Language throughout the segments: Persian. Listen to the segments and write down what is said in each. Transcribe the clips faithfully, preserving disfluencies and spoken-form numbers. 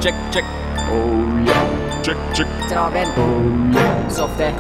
چک چک اوه یا چک چک ترابل سفته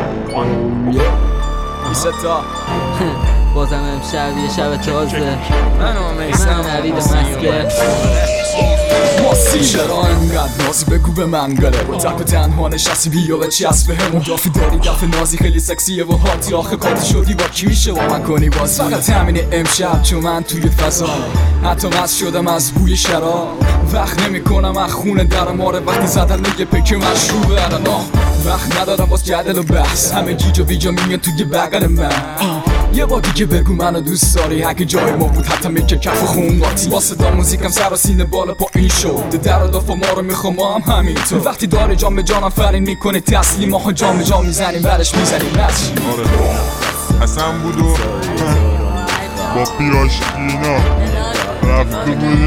بیستا بازم امشب یه شب تازه من و میسم نوید مسکر ماسی چرا انقدر نازی بگو به من گله با تک و تنها نشستی بیا و چسب به همون دافی داری دفع نازی خیلی سکسیه و هاتی آخه کاتی شدی با کی میشه با من کنی باز فقط همینه امشب چون من توی فضا حتی مست شدم از بوی شراب وقت نمی کنم از خونه در ماره وقتی زدن نگه پکه مشروبه الان وقت ندارم باز جدل و بحث همه گیج و ویجا میگن توی بغل من یه با دیگه بگو منو دوست داری هک جای ما بود حتی میگه کف و خون قاطی با صدا موزیکم سر و سینه بالا پا این شد در و دافا ما رو میخوام ما هم همینطور وقتی داره جام به جانم فرین میکنه تسلیم ما جام به جام میزنیم برش میزنیم نچیم آره حسن بود و با پیراشکینا رفته بودیم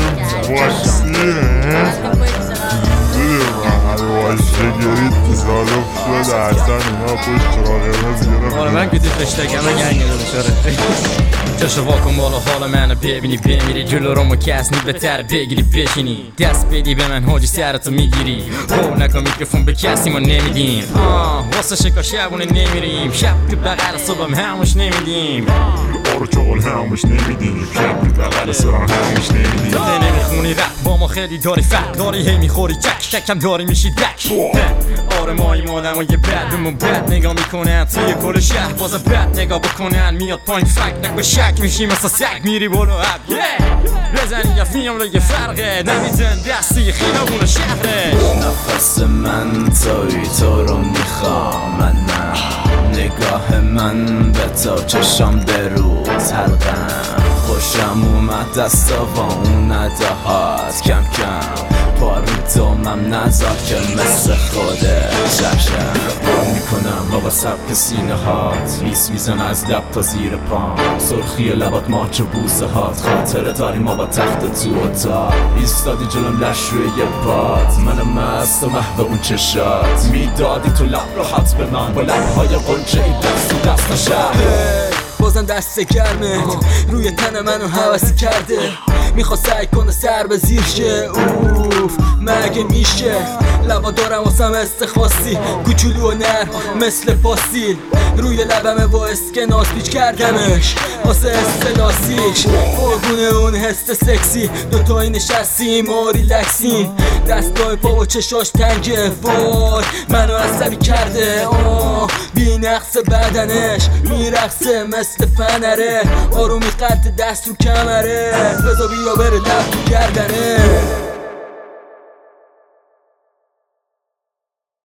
واسیه وایشگری تصادف شده حسن اینا پشت چراغ قرمز گرفت آره من که تو پشتگمه گنگ داره چشو واکن بالا حال منو ببینی بمیری جلو رو مکسنی بهتر بگیری بشینی دست بدی به من حاجی سرتو میگیری او نکن میکروفون به کسی ما نمیدیم آه واسه شکا شبونه نمیریم شب که بغل صبحم هموش نمیدیم آرو چغل هموش نمیدیم شب که بغل صبحم هموش نمیدیم تو نمیخونی رپ با ما خیلی داری فت داری هی میخوری چک شکم داری میشی دک آره ما این آدم های بدمون بد نگاه میکنن توی کل شهر بازم بد نگاه بکنن میاد پایین فک نکو شک میشی مثلا سگ میری برو عب بزنی یا فیلم رو یه فرقه نمیزن دستی خیابون شهره نفس من توی تو رو میخوام من نه نگاه من به تو چشم به روز حلقم خوشم اومد دستا با اون ندهات کم کم پارو دومم نزار که مثل خوده ششم بار میکنم بابا سبک سینه هات لیس میزن از لب تا زیر پام سرخی لبات ماچ و بوسه هات خاطره داریم ما با تخت تو اتاق ایستادی جلوم لش روی یه باد منم مست و محو اون چشات میدادی تو لب راحت به من با لبهای قنچه ای دست و دست نشد بازم دست گرمه روی تن منو حوثی کرده میخواد سعی کنه سر به زیر شه اوف مگه میشه لبا دارم واسم استخواستی کوچولو و نر مثل پاستیل روی لبمه با اسکناس پیچ کردمش واسه استلاسیش قربونه اون هست سکسی دوتایی نشستیم و ریلکسیم دستای پا و چشاش تنگه وای منو عصبی کرده آه بی نقص بدنش میرقصه مثل فنره آرومی قد دست رو کمره بزا بیا بره لب تو گردنه